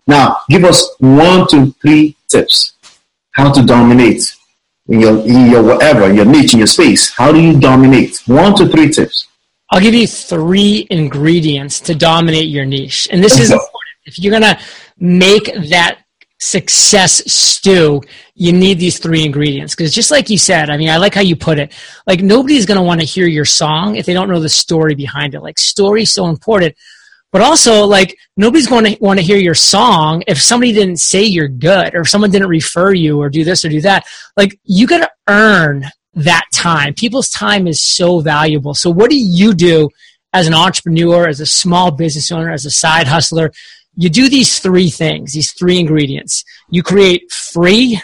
Now, give us 1 to 3 tips how to dominate in your whatever, your niche, in your space. How do you dominate? 1 to 3 tips. I'll give you 3 ingredients to dominate your niche. And this is important. If you're going to make that success stew, you need these 3 ingredients. Because just like you said, I mean, I like how you put it. Like, nobody's going to want to hear your song if they don't know the story behind it. Like, story is so important. But also, like, nobody's going to want to hear your song if somebody didn't say you're good, or if someone didn't refer you, or do this or do that. Like, you got to earn that time. People's time is so valuable. So what do you do as an entrepreneur, as a small business owner, as a side hustler? You do these 3 things, these 3 ingredients. You create free,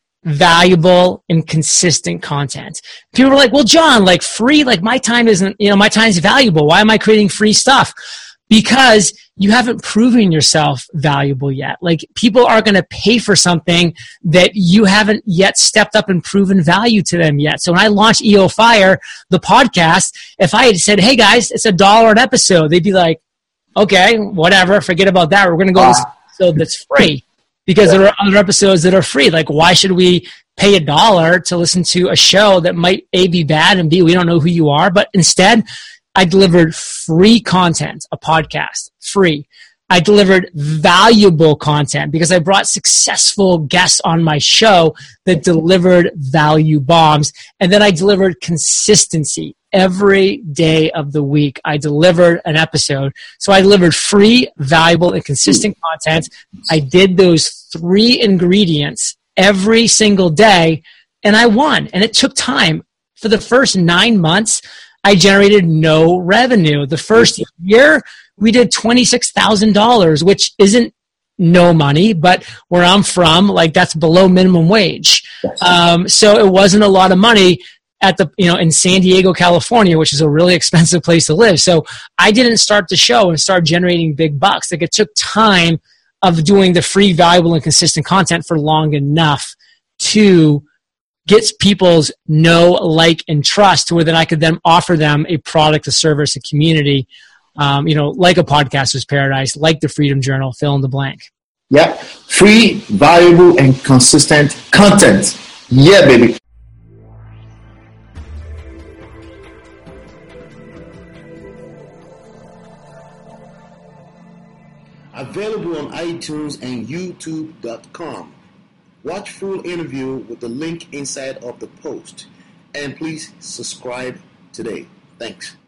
valuable, and consistent content. People are like, well, John, like, free, like, my time isn't, my time's valuable. Why am I creating free stuff? Because you haven't proven yourself valuable yet. Like, people are going to pay for something that you haven't yet stepped up and proven value to them yet. So when I launched EO Fire, the podcast, if I had said, hey guys, it's $1 an episode, they'd be like, okay, whatever, forget about that. We're going to go to this episode that's free, because there are other episodes that are free. Like, why should we pay $1 to listen to a show that might A, be bad, and B, we don't know who you are? But instead, I delivered free content, a podcast, free. I delivered valuable content because I brought successful guests on my show that delivered value bombs. And then I delivered consistency. Every day of the week, I delivered an episode. So I delivered free, valuable, and consistent content. I did those 3 ingredients every single day, and I won. And it took time. For the first 9 months, I generated no revenue. The first year, we did $26,000, which isn't no money, but where I'm from, like, that's below minimum wage. So it wasn't a lot of money at the, in San Diego, California, which is a really expensive place to live. So I didn't start the show and start generating big bucks. Like, it took time of doing the free, valuable, and consistent content for long enough to gets people's know, like, and trust to where then I could then offer them a product, a service, a community, like a Podcaster's Paradise, like the Freedom Journal, fill in the blank. Yeah. Free, valuable, and consistent content. Yeah, baby. Available on iTunes and YouTube.com. Watch full interview with the link inside of the post. And please subscribe today. Thanks.